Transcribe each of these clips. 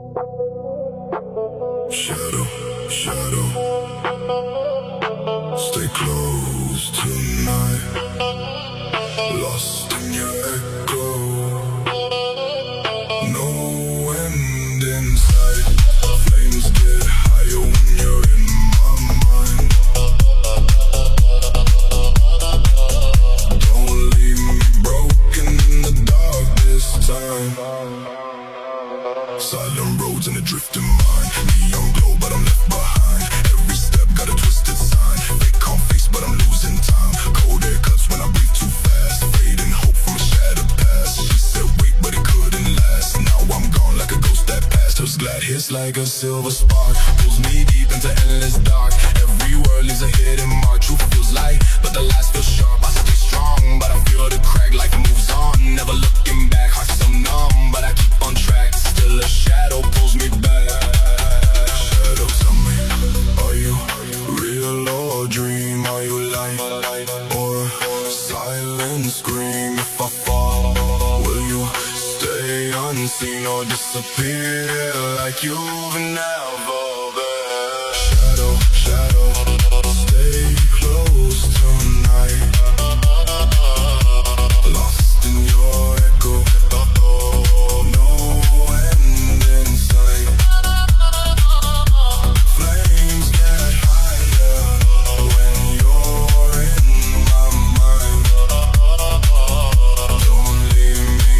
Shadow, shadow, stay close tonight. Lost in your echo, no end in sight. Flames get higher when you're in my mind. Don't leave me broken in the dark this time. Silent roads and a drifting mind. Neon glow but I'm left behind. Every step got a twisted sign. Fake calm face but I'm losing time. Cold air cuts when I breathe too fast. Fading hope from a shattered past. She said wait but it couldn't last. Now I'm gone like a ghost that passed. Her glad hits like a silver spark. Pulls me deep into endless dark. Every word leaves a hidden mark. Truth feels light but the lies feel sharp. I stay strong but I feel the crack. Life moves on, never looking back. Heart so numb but I keep on track. Still a shadow pulls me back. Shadow, tell me, are you real or a dream? Are you light or a silent scream? If I fall, will you stay unseen or disappear like you've never been? Shadow, shadow, stay close tonight. Lost in your echo, no end in sight. Flames get higher when you're in my mind. Don't leave me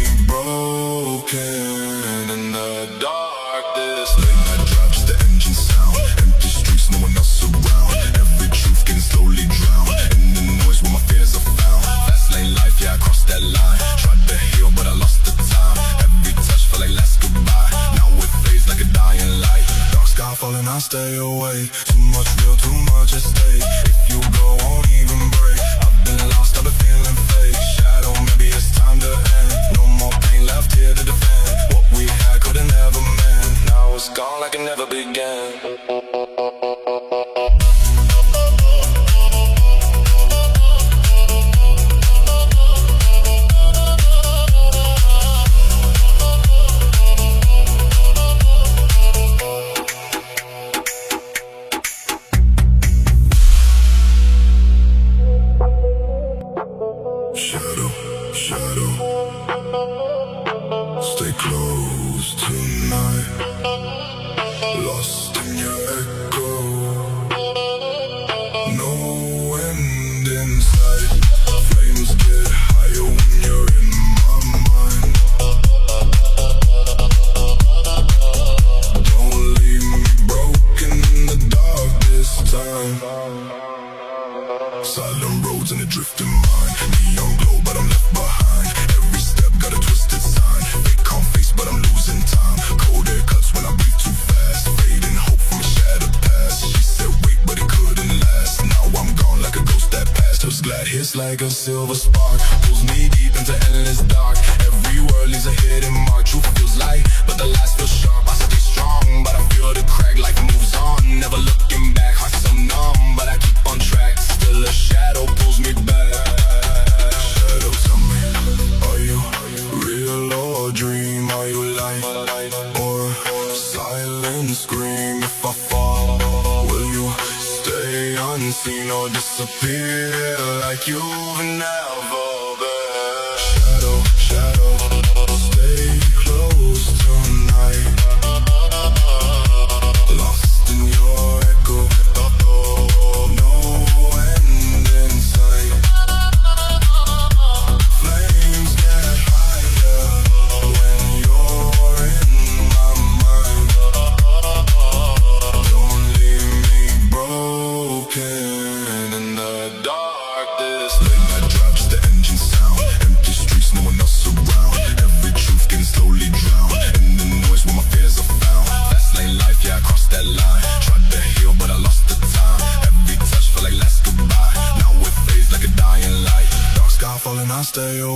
broken in the dark. This late night drive, just the engine sound. Empty streets, no one else around. Every truth getting slowly drowned in the noise where my fears are found. Fast lane life, yeah, I crossed that line. Tried to heal, but I lost the time. Every touch felt like last goodbye. Now it fades like a dying light. Dark sky falling, I stay away. Too much real, too much at stake. If you go, won't even break. I've been lost, I've been feeling fake. Shadow, maybe it's time to end. No more pain left here to defend. What we had could've never mend. Now it's gone like it never began. Shadow, shadow, stay close tonight. Lost in your echo, no end in sight. Flames get higher when you're in my mind. Don't leave me broken in the dark this time. Silent roads and a drifting mind. Neon glow but I'm left behind. Every step got a twisted sign. Fake calm face but I'm losing time. Cold air cuts when I breathe too fast. Fading hope from a shattered past. She said wait but it couldn't last. Now I'm gone like a ghost that passed. Her glad hits like a silver spark. Pulls me deep into endless dark. Every word leaves a hidden mark. Truth feels light but the lies feel sharp. I stay strong but I feel the crack. Life moves on, never looking back. Heart so numb but I keep on track. Still a shadow pulls me back. Shadow, tell me, are you real or a dream? Are you light or a silent scream? If I fall, will you stay unseen or disappear like you've never been? Shadow, shadow, stay close tonight. Lost in your echo, no end in sight. Flames get higher when you're in my mind. Don't leave me broken in the dark. This late night drive, just the engine sound. Empty streets, no one else around. Every truth getting slowly drowned in the noise where my fears are found. Fast lane life, yeah, I crossed that line. Tried to heal but I lost the time. Every touch felt like last goodbye. Now it fades like a dying light. Dark sky falling, I stay away.